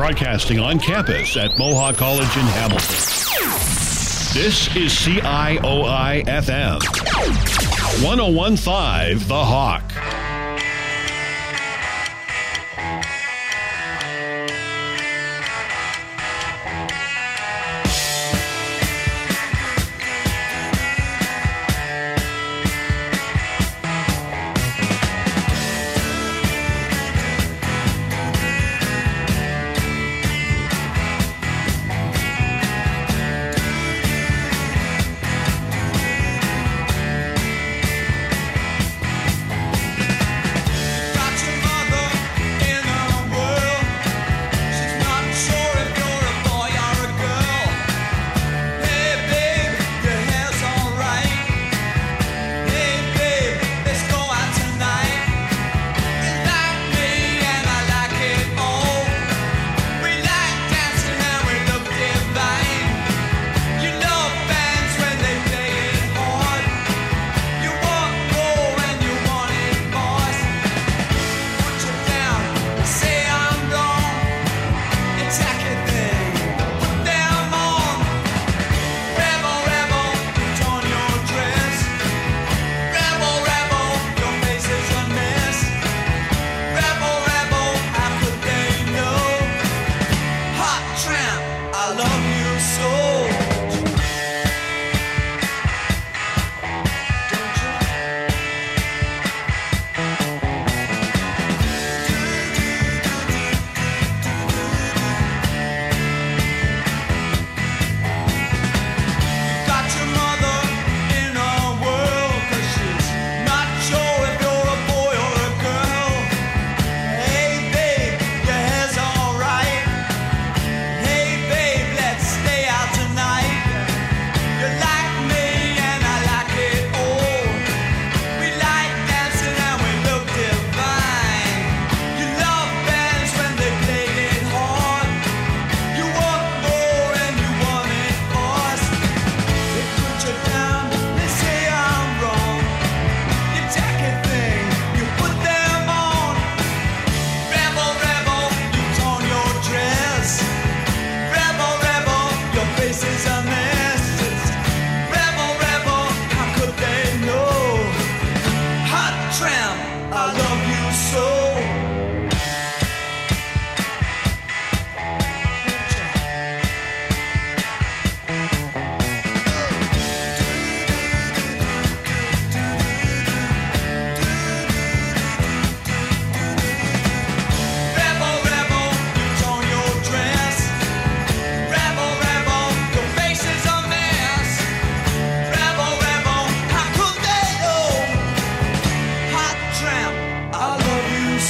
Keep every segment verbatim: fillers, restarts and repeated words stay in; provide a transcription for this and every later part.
broadcasting on campus at Mohawk College in Hamilton. This is C I O I F M, one oh one point five The Hawk. I love you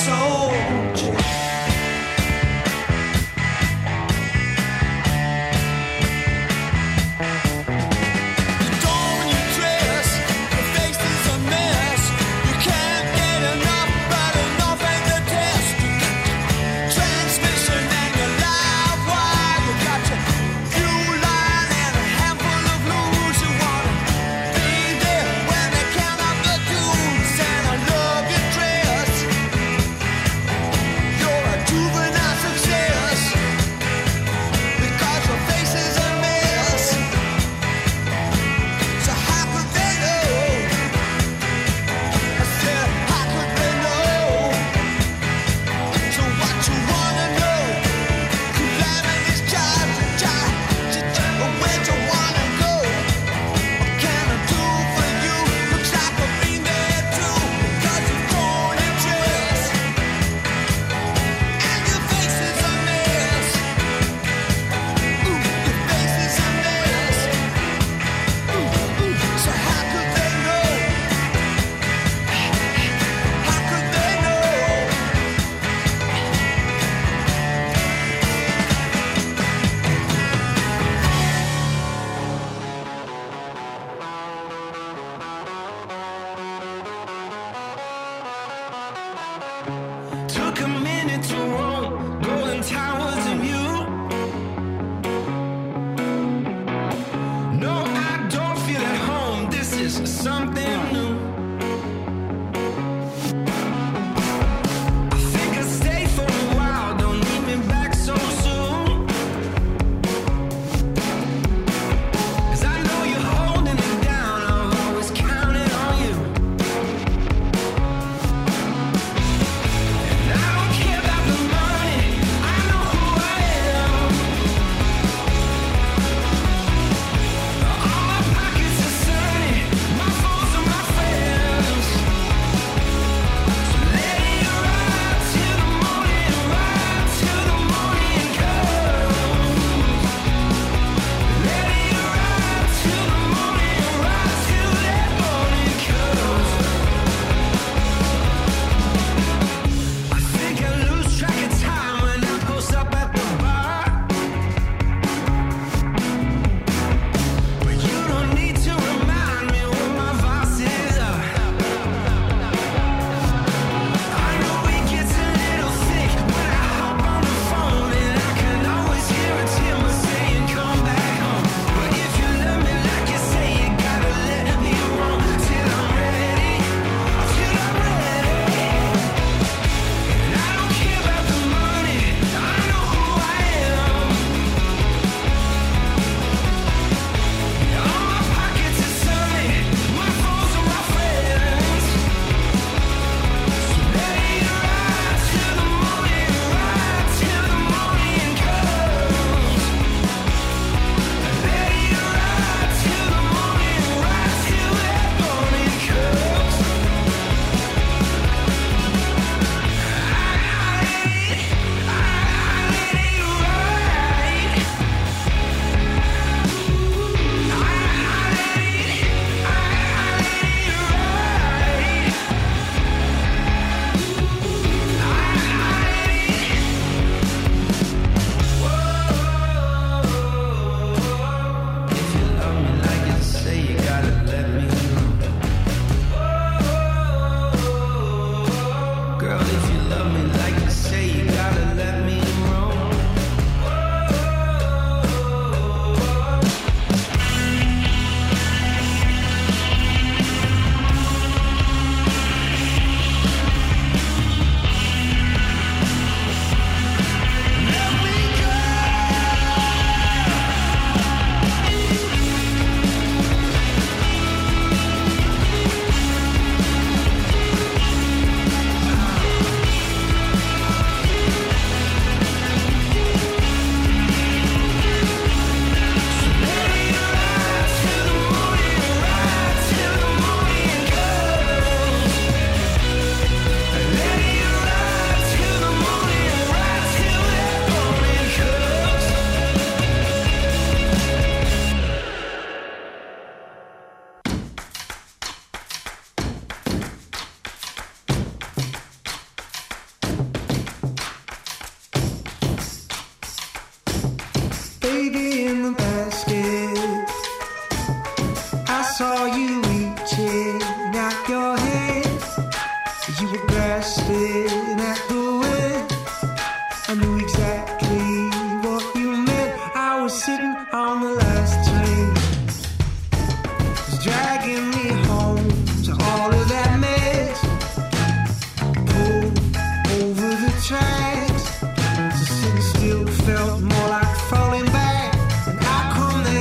grass staring at the wind. I knew exactly what you meant. I was sitting on the last train, it was dragging me home to all of that mess. Pulled over the tracks, so sitting still felt more like falling back. And out come the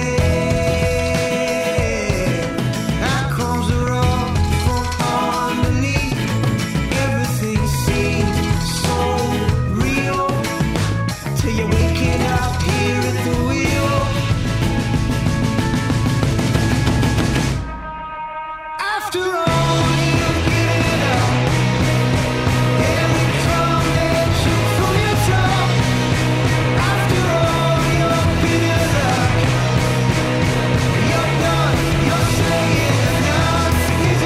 head, out comes the rock from underneath. Everything seems so real till you're waking up here at the wheel. After all you've given up, every drum that shook from your top. After all your bitter luck, you're done, you're saying enough is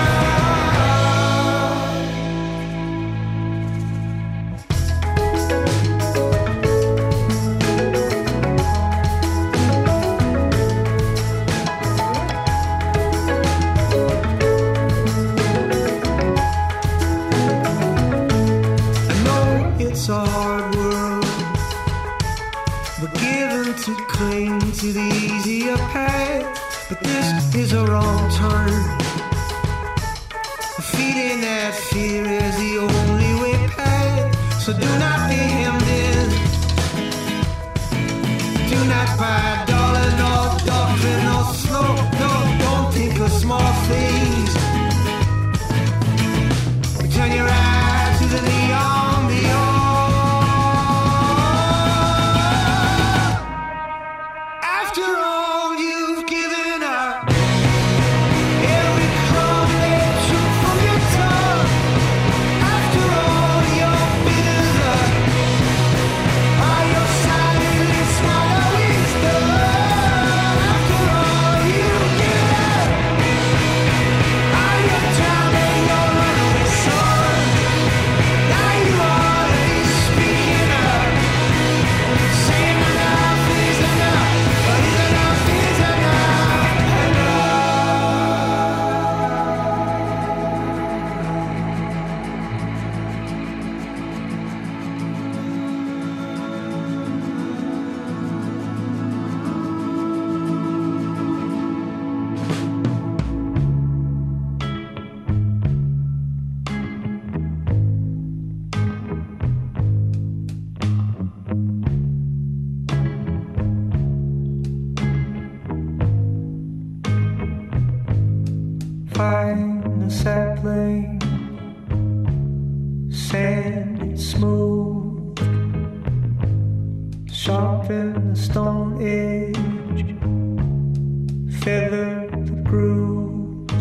I know it's a hard world, we're given to cling to the easier path. But this is a wrong turn. Feeding that fear is the only way past. So do not be hemmed in. Do not buy dollar, no doctrine, no slow. No, don't think of small things. Turn your eyes to the neon beyond. After all you've given up, every crumb that shook from your tongue. After all your bitter luck, all your silent smile is done. After all you've given up, all your time and your runaway son. Now you ought to be speaking up, saying enough is enough, but is enough is enough, enough. Find a sapling, sand it smooth, sharpen the stone edge, feather the grooves,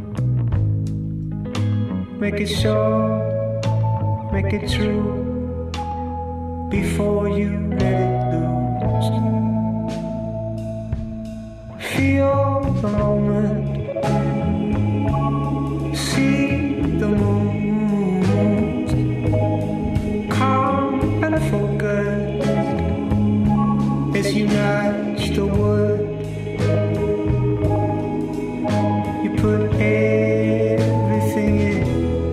make it sure, make it true, before you let it loose. Feel the moment, see the moons, calm and focus as you nudge the wood. You put everything in,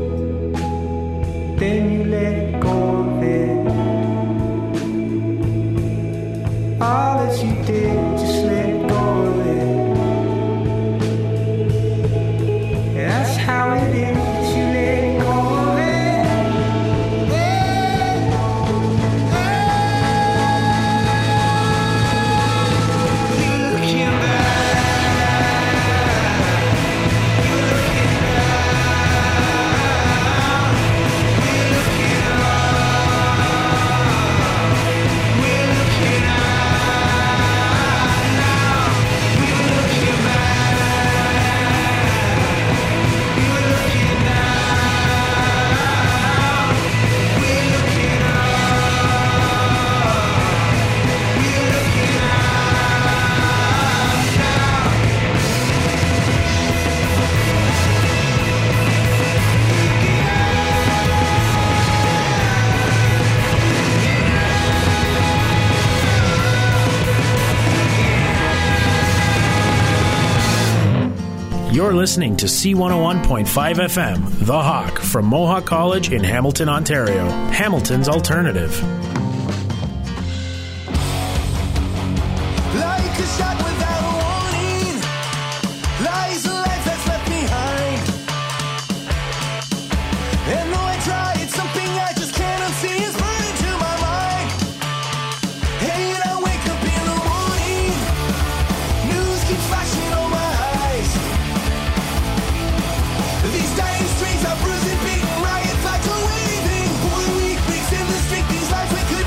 then you let go of it. All that you did, just let go of it. That's how it is, you let go of it. You're looking back, you're looking down, we're looking up. You're listening to C one oh one point five F M, The Hawk, from Mohawk College in Hamilton, Ontario. Hamilton's alternative. Like a shot without a warning, lies a life that's left behind. And though I try, it's something I just cannot see. It's burned into my mind. Hey, and I wake up in the morning, news keeps flashing on my eyes. These dying streets are bruising, beaten, riots like a waving. Holy weak weeks in the street, these lives we could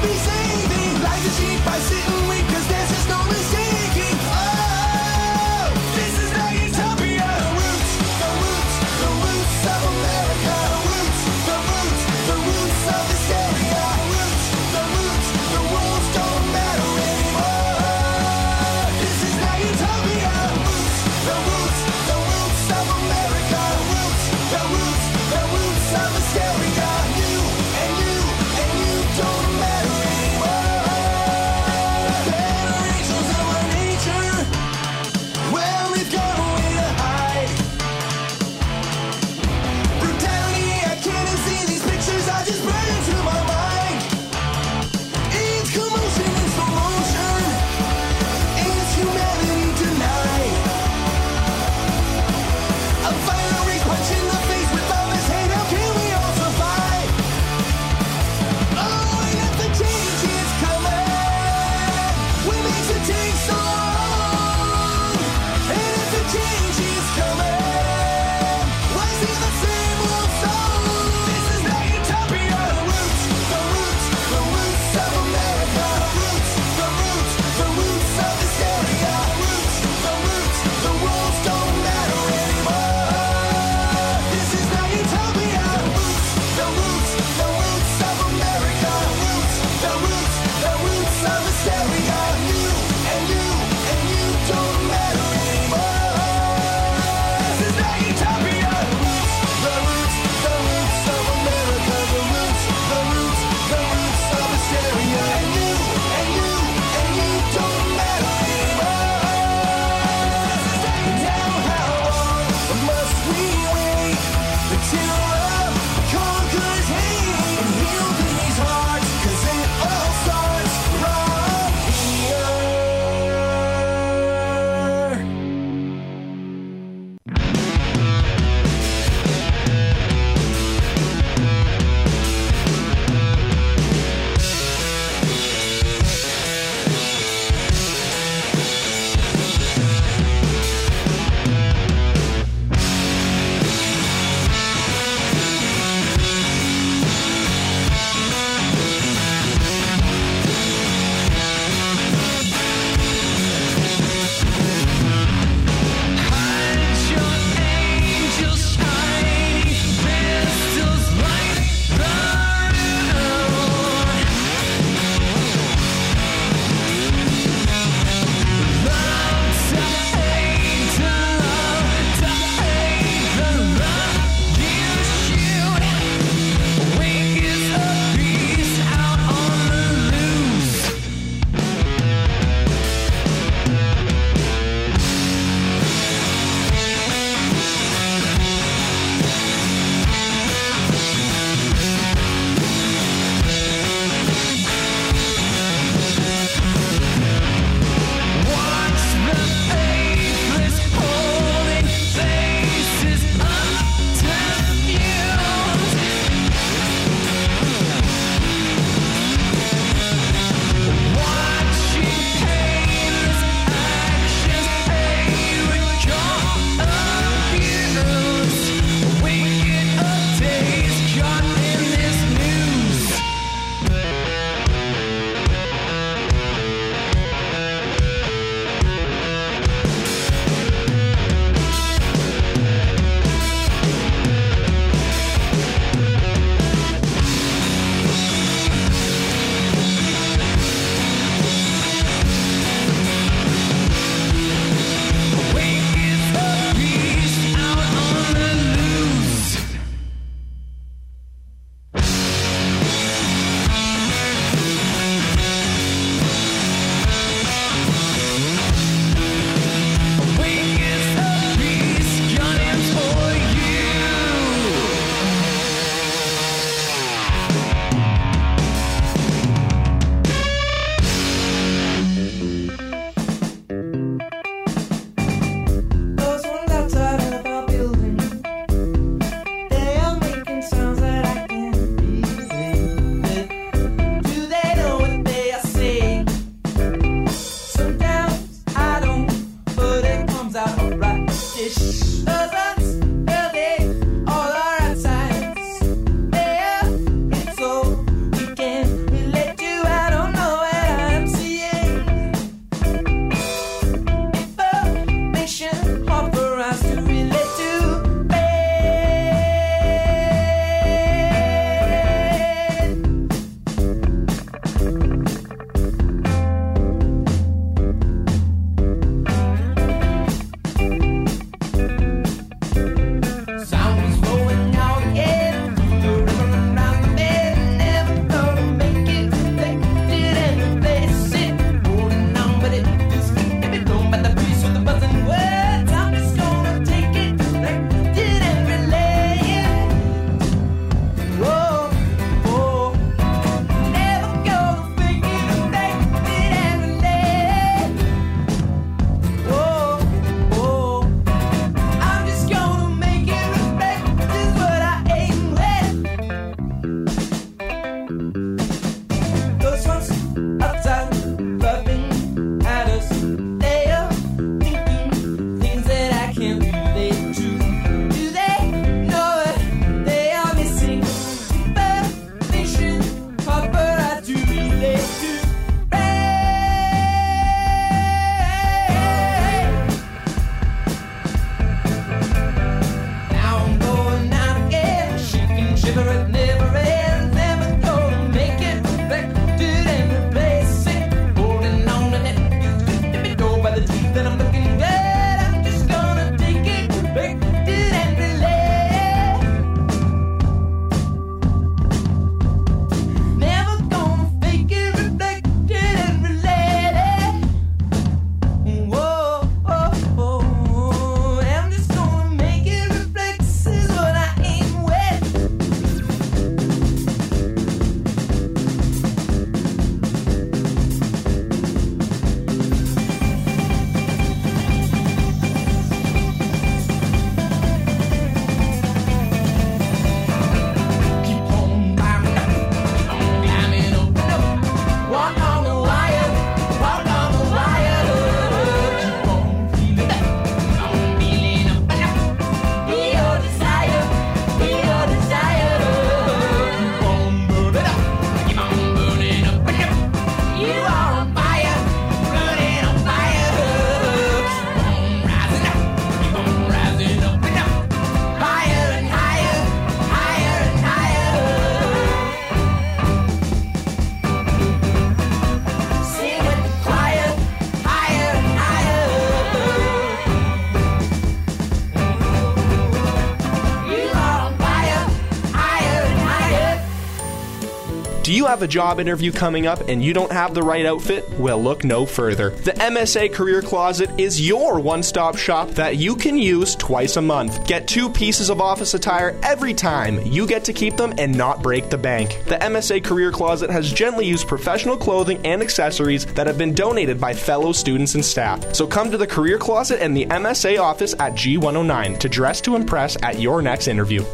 Do you have a job interview coming up and you don't have the right outfit? Well, look no further. The M S A Career Closet is your one-stop shop that you can use twice a month. Get two pieces of office attire every time. You get to keep them and not break the bank. The M S A Career Closet has gently used professional clothing and accessories that have been donated by fellow students and staff. So come to the Career Closet and the M S A office at G one oh nine to dress to impress at your next interview.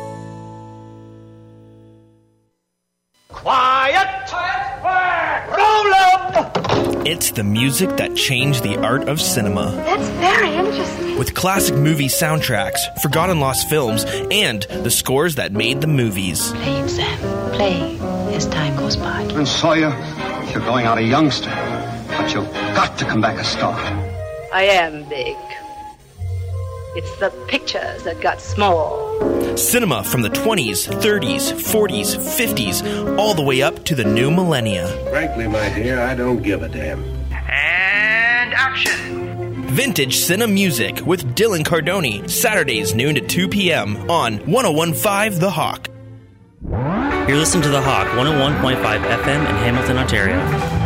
Quiet! Roll up! It's the music that changed the art of cinema. That's very interesting. With classic movie soundtracks, forgotten lost films, and the scores that made the movies. Play it, Sam. Play as time goes by. And Sawyer, you're going out a youngster, but you've got to come back a star. I am big. It's the pictures that got small. Cinema from the twenties, thirties, forties, fifties, all the way up to the new millennia. Frankly, my dear, I don't give a damn. And action! Vintage Cinema Music with Dylan Cardoni, Saturdays noon to two p.m. on one oh one point five The Hawk. You're listening to The Hawk, one oh one point five F M in Hamilton, Ontario.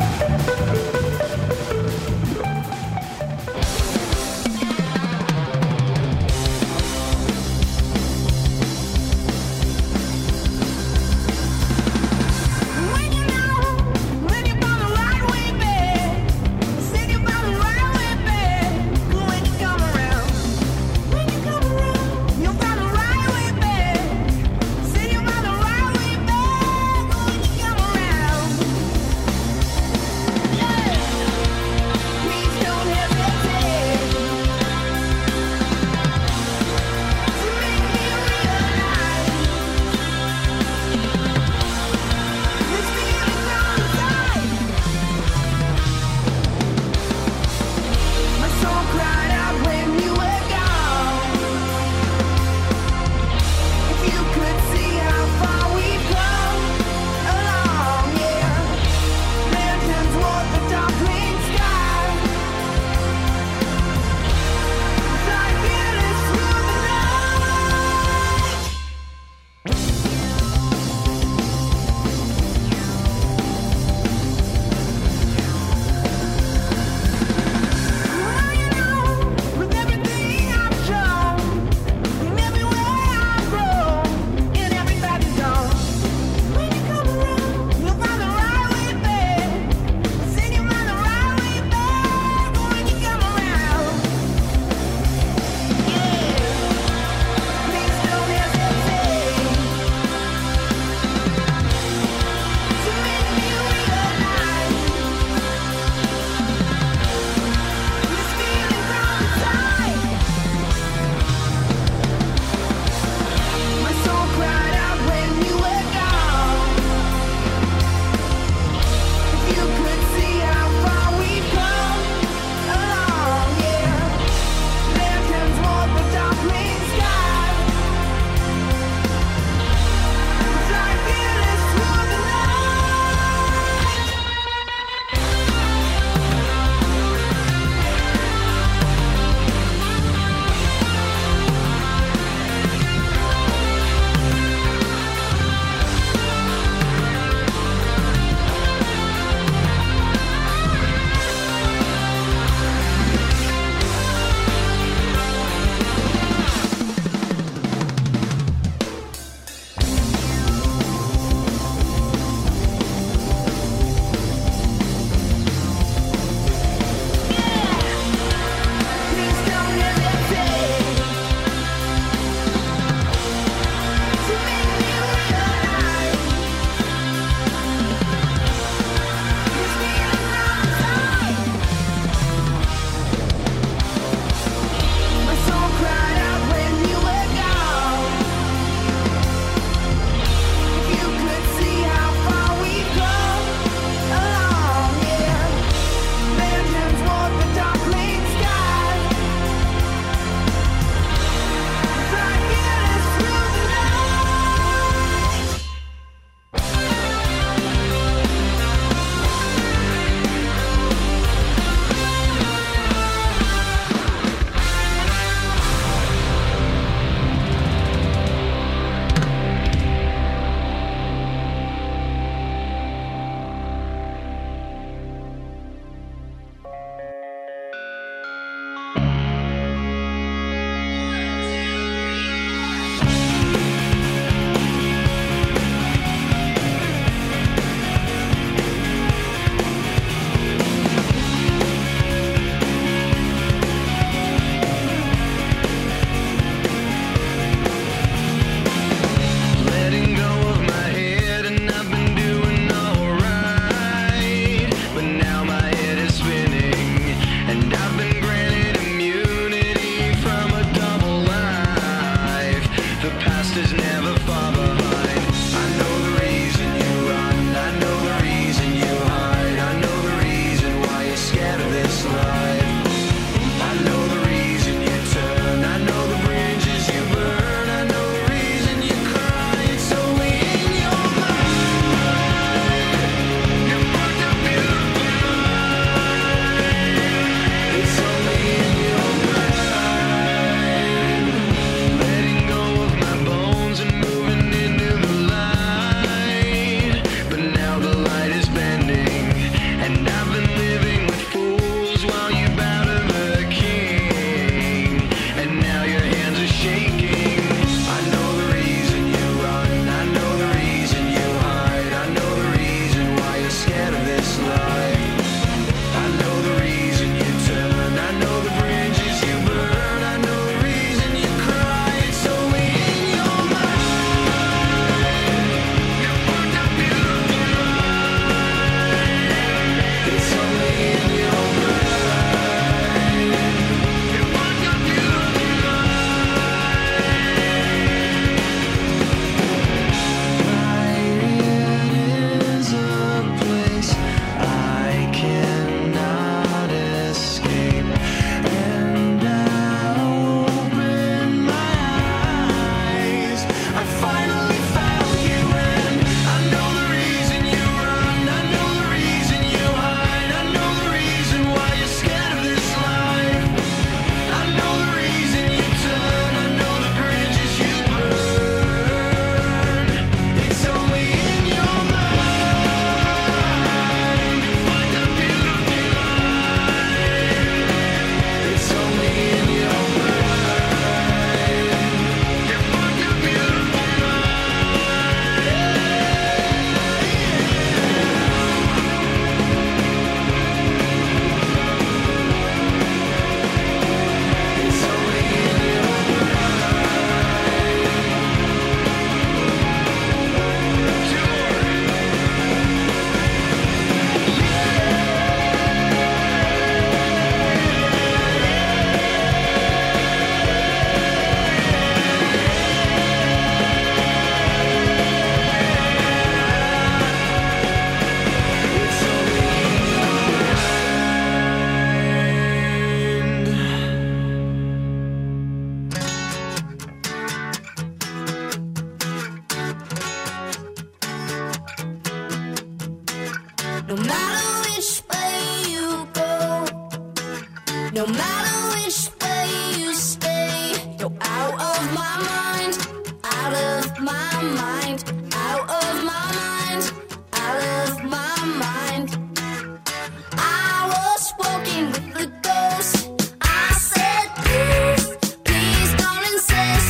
No matter which way you go, no matter which way you stay, you're out of my mind, out of my mind, out of my mind, out of my mind. I was walking with the ghost. I said, please, please don't insist.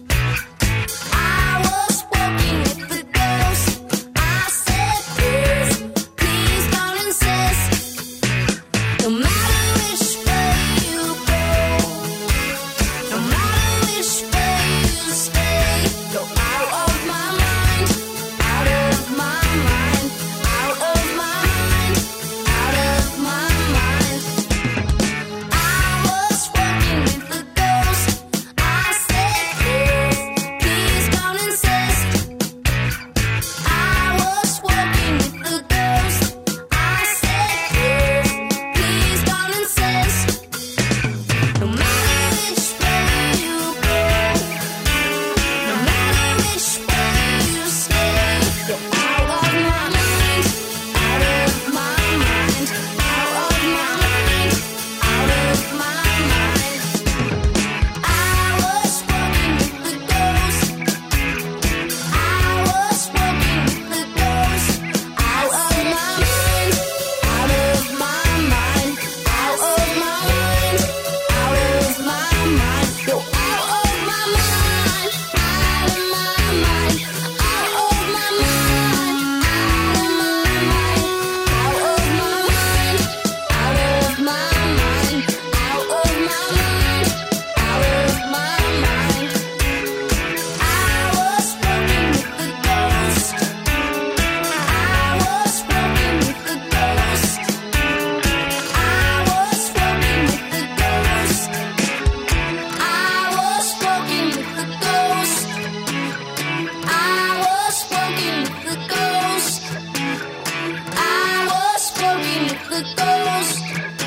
I was walking with the ghost. I said, please, please don't insist. No matter which way you go, no matter which way you stay, go out of my mind, out of my mind, out of my mind, out of my mind. I was walking with the ghost. I said, please, please don't insist. I was walking with the ghost. I said, please, please don't insist. No matter which way you go, no matter which way you stay, you're out of my mind, out of my mind, out of my mind, out of my mind. I was walking with the ghost. I was walking with the ghost. Out of my mind, out of my mind, out of my mind, out of my mind. You're out of my mind, out of my mind, out of my mind, out of my mind, out of my mind, out of my mind, out of my mind, out of my mind. I was walking with the ghost. I was walking with the ghost. I was walking with the ghost. I was walking with the ghost. I was walking with the ghost. I was walking with the ghost.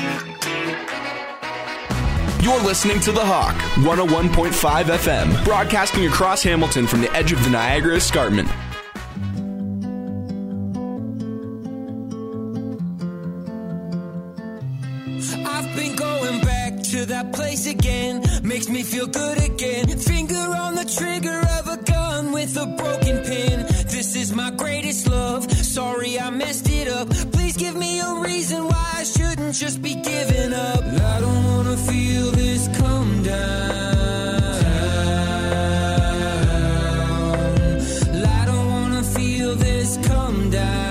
You're listening to The Hawk, one oh one point five F M, broadcasting across Hamilton from the edge of the Niagara Escarpment. I've been going back to that place again. Makes me feel good again. Finger on the trigger of a gun with a broken pin. This is my greatest love. Sorry I messed it up. Please give me a reason why I shouldn't just be giving up. I don't wanna feel this come down. I don't wanna feel this come down.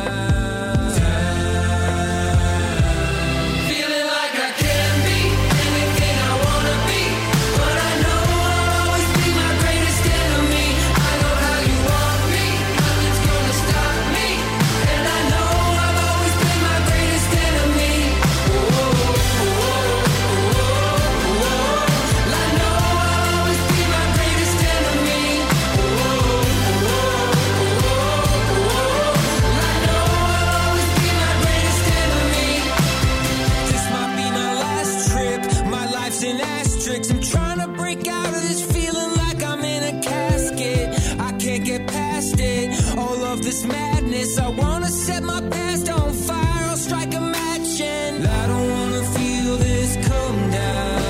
Feeling like I can be anything I wanna be, but I know I'll always be my greatest enemy. I know how you want me, nothing's gonna stop me, and I know I'll always be my greatest enemy. Oh, oh, oh, oh, oh, oh. I know I'll always be my greatest enemy. Oh, oh, oh, oh, oh, oh. I know I'll always be my greatest enemy. This might be my last trip. My life's an asterisk. I'm trying to break out of this feeling like I'm in a casket. I can't get past it. All of this madness. I wanna set my past on fire. I'll strike a match and I don't wanna feel this come down.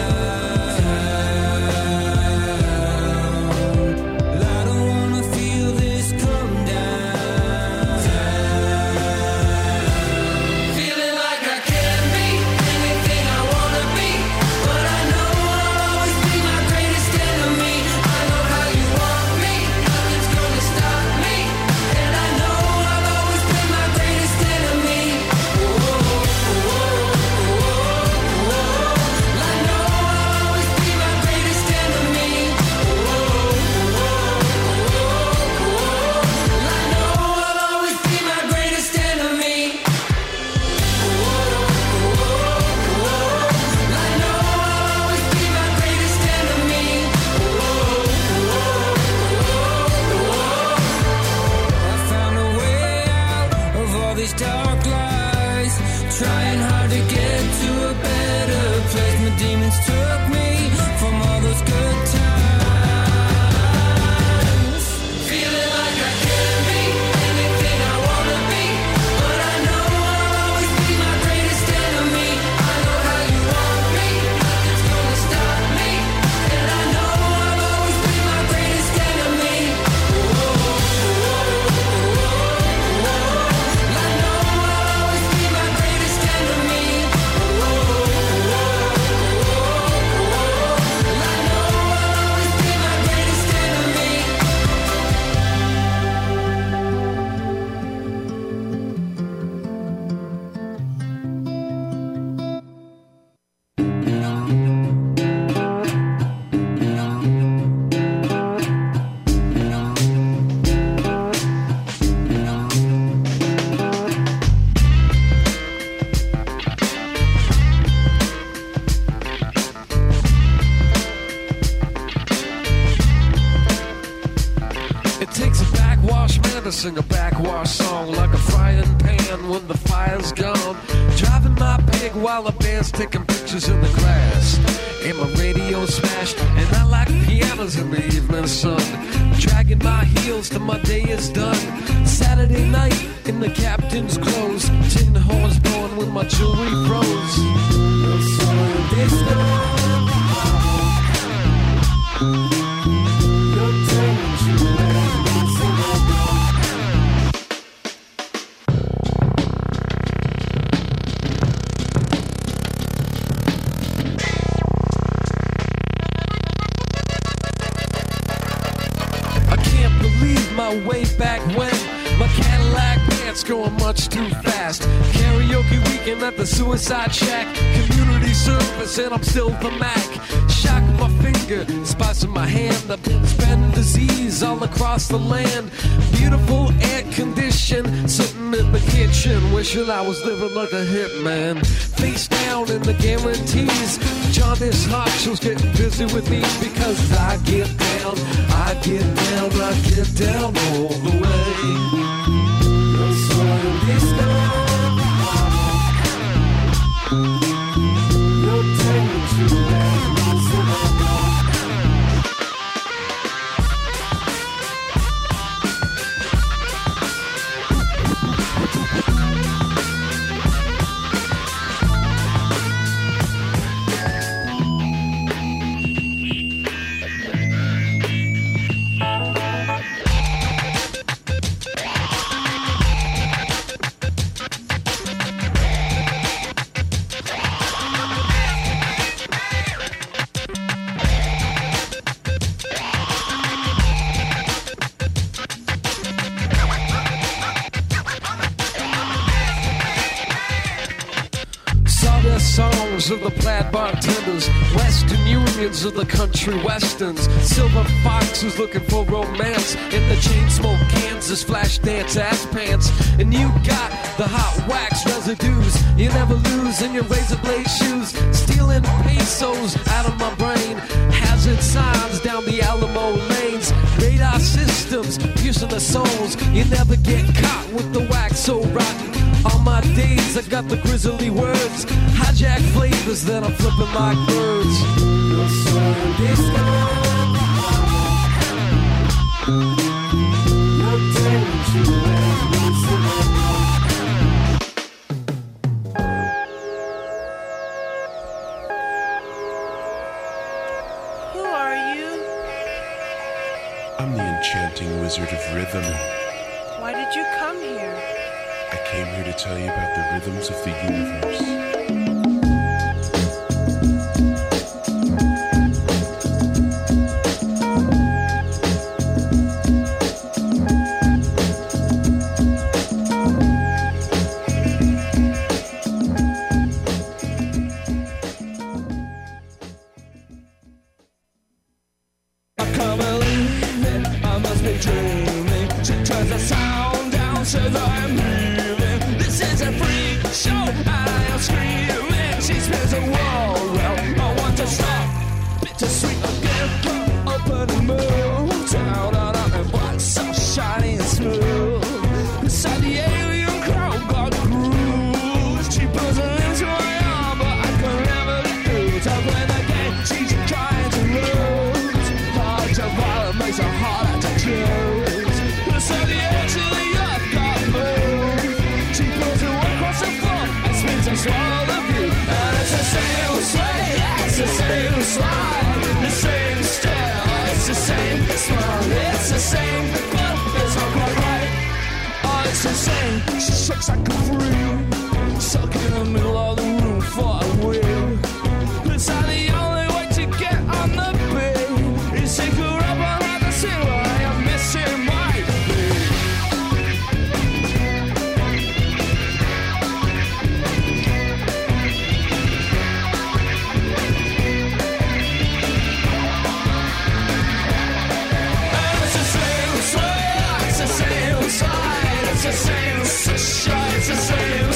I don't wanna feel this come down. Feeling like I can be anything I wanna be, but I know I'll always be my greatest enemy. I know how you want me, nothing's gonna stop me, and I know I'll always be my greatest enemy. Oh, oh, oh, oh, oh, oh. I know I'll always be my greatest enemy. Oh, oh, oh, oh, oh. I know I'll always be my greatest enemy. Oh, oh, oh, oh. I know I'll always be my greatest enemy. Oh, oh, oh, oh. I found a way out of all these dark lies, trying hard to get to a better place. My demons took me from all those good times. Feeling like I can be anything I wanna be, but I know I'll sing a backwash song like a frying pan when the fire's gone. Driving my pig while the band's taking pictures in the glass. And my radio smashed, and I like pianos in the evening sun. Dragging my heels till my day is done. Saturday night in the captain's clothes, tin horns blowing when my jewelry froze. Way back when my Cadillac pants going much too fast. Karaoke weekend at the Suicide Shack. Community service and I'm still the Mac. Shock my finger, spots in my hand. I've been spreading disease all across the land. Beautiful air condition, sitting in the kitchen, wishing I was living like a hitman. Face down in the guarantees. Jaundice Hotchill's getting busy with me because I get down, I get down, I get down all the way. So this you'll take me to that. Of the plaid bartenders, Western Unions of the country westerns, silver foxes looking for romance in the chain smoke Kansas flash dance ass pants. And you got the hot wax residues you never lose in your razor blade shoes. Stealing pesos out of my brain, hazard signs down the Alamo lanes, radar systems piercing the souls. You never get caught with the wax so rotten. All my days I got the grisly words, hijack flavors that I'm flipping like birds. Who are you? I'm the enchanting wizard of rhythm. Why did you come here? I came here to tell you about the rhythms of the universe. I can't believe it, I must be dreaming. She turns the sound down, says I'm leaving. This is a freak show, and I am screaming. She spins a world round, I want to stop. Bittersweet again, open and move. Down and up and black, so shiny and smooth. Beside the alien crowd, got grooves. She puts her into my arm, but I can never lose. I play the game, she's trying to lose. Hard to violent makes her harder to choose. Beside the edge of the earth, got moved. She pulls her way across the floor and spins and swallows the view. And it's the same sway, it's the same slide, the same stare, it's the same smile, it's the same, but it's not quite right. Oh, it's the same, she shakes like a freak, stuck in the middle of the room for a wheel. It's not the only way to get on the beat. Is take her up and have the scene where I am missing my beat. And it's the same sway, it's the same slide, it's the same shine, it's the same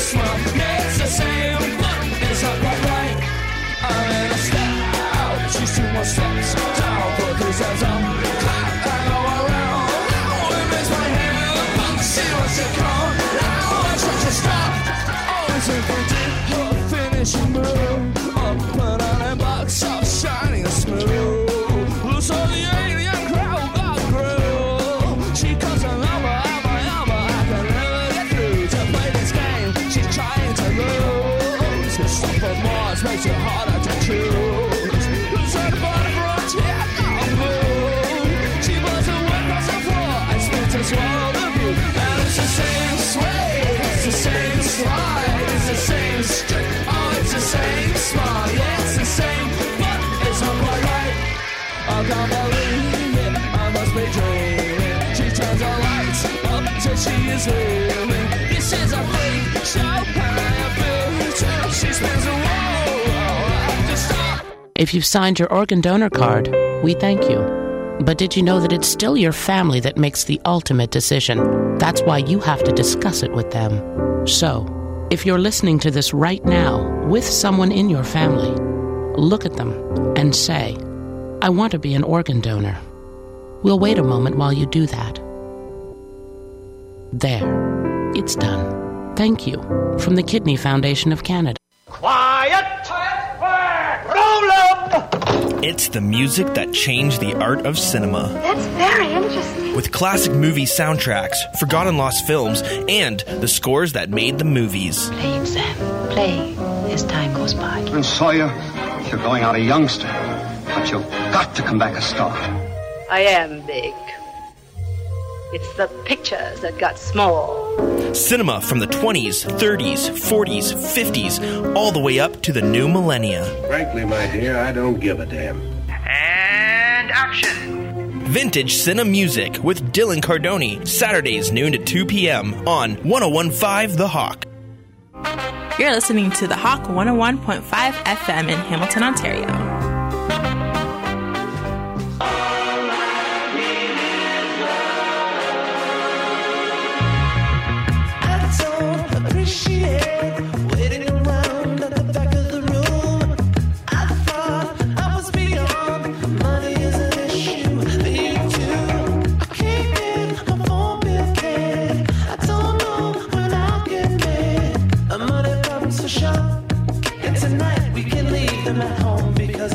exhaling. He says I break so high, I feel till she spins a wall. I have to stop. If you've signed your organ donor card, we thank you. But did you know that it's still your family that makes the ultimate decision? That's why you have to discuss it with them. So, if you're listening to this right now with someone in your family, look at them and say, I want to be an organ donor. We'll wait a moment while you do that. There. It's done. Thank you. From the Kidney Foundation of Canada. Quiet! Roll up! It's the music that changed the art of cinema. That's very interesting. With classic movie soundtracks, forgotten lost films, and the scores that made the movies. Play it, Sam. Play as time goes by. And Sawyer, you're going out a youngster, but you've got to come back a star. I am big. It's the pictures that got small. Cinema from the twenties, thirties, forties, fifties, all the way up to the new millennia. Frankly, my dear, I don't give a damn. And action. Vintage Cinema Music with Dylan Cardoni, Saturdays noon to two p.m. on one oh one point five The Hawk. You're listening to The Hawk one oh one point five F M in Hamilton, Ontario. And tonight we can leave them at home because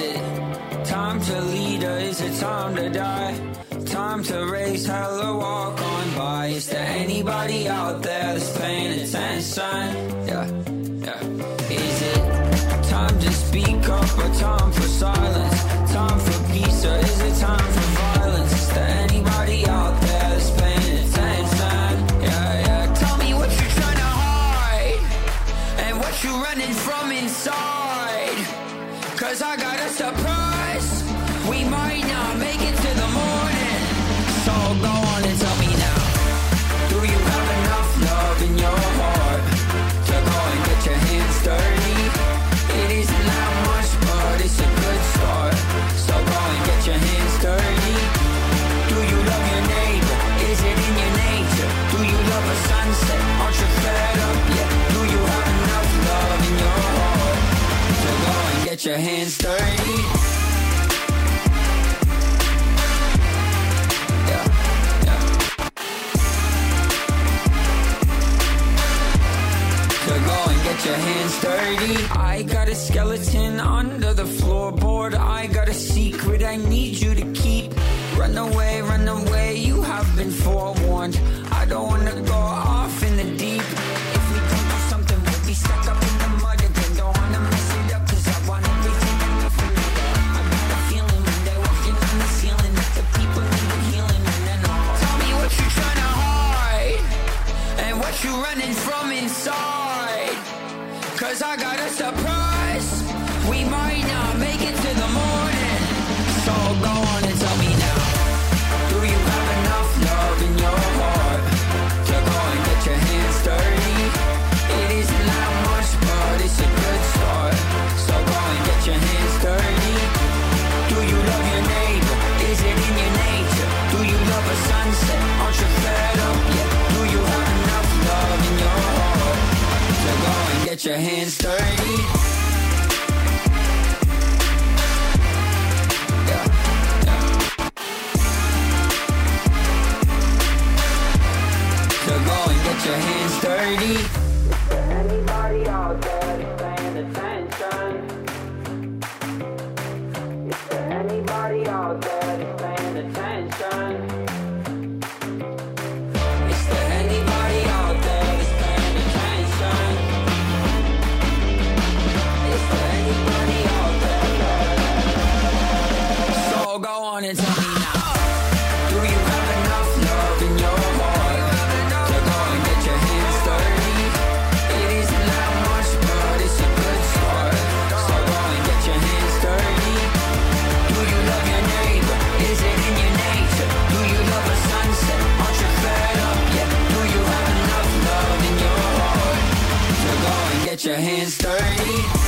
it time to lead or is it time to die? Time to raise hell or walk on by. Is there anybody out there that's paying attention? Yeah, yeah. Is it time to speak up or time for silence? Time for peace or is it time for violence? Is there anybody out there that's paying attention? Yeah, yeah. Tell me what you're trying to hide and what you're running from inside. Cause I got a surprise. We might not make it to the morning. So go on and tell me now. Do you have enough love in your heart to go and get your hands dirty? It isn't that much, but it's a good start. So go and get your hands dirty. Do you love your neighbor? Is it in your nature? Do you love a sunset? Aren't you fed up yet? Do you have enough love in your heart to go and get your hands dirty? Your hands dirty. I got a skeleton under the floorboard. I got a secret I need you to keep. Run away, run away, you have been forewarned. I don't wanna go off in the deep. If we don't do something, we'll be stuck up in the mud again. Don't wanna mess it up, cause I want everything enough for me. I got a feeling when they're walking on the ceiling that the people need a healing. And then I'll tell me what you're trying to hide and what you're running from inside. Cause I got a surprise. We might not make it to the morning. So go on and tell me now. Do you have enough love in your heart to go and get your hands dirty? It isn't that much, but it's a good start. So go and get your hands dirty. Do you love your neighbor? Is it in your nature? Do you love a sunset? Aren't you fed up yet? Do you have enough love in your heart to go and get your hands dirty? Yeah, yeah. To go and get your hands dirty. Is there anybody out there that's paying attention? Is there anybody out there that's paying attention? Is there anybody out there that's paying attention? Is there anybody out there? So go on and tell me now. Do you have enough love in your heart to go and get your hands dirty? It isn't that much, but it's a good start. So go and get your hands dirty. Do you love your neighbor? Is it in your nature? Do you love a sunset? Aren't you fed up yet? Do you have enough love in your heart to go and get your hands dirty?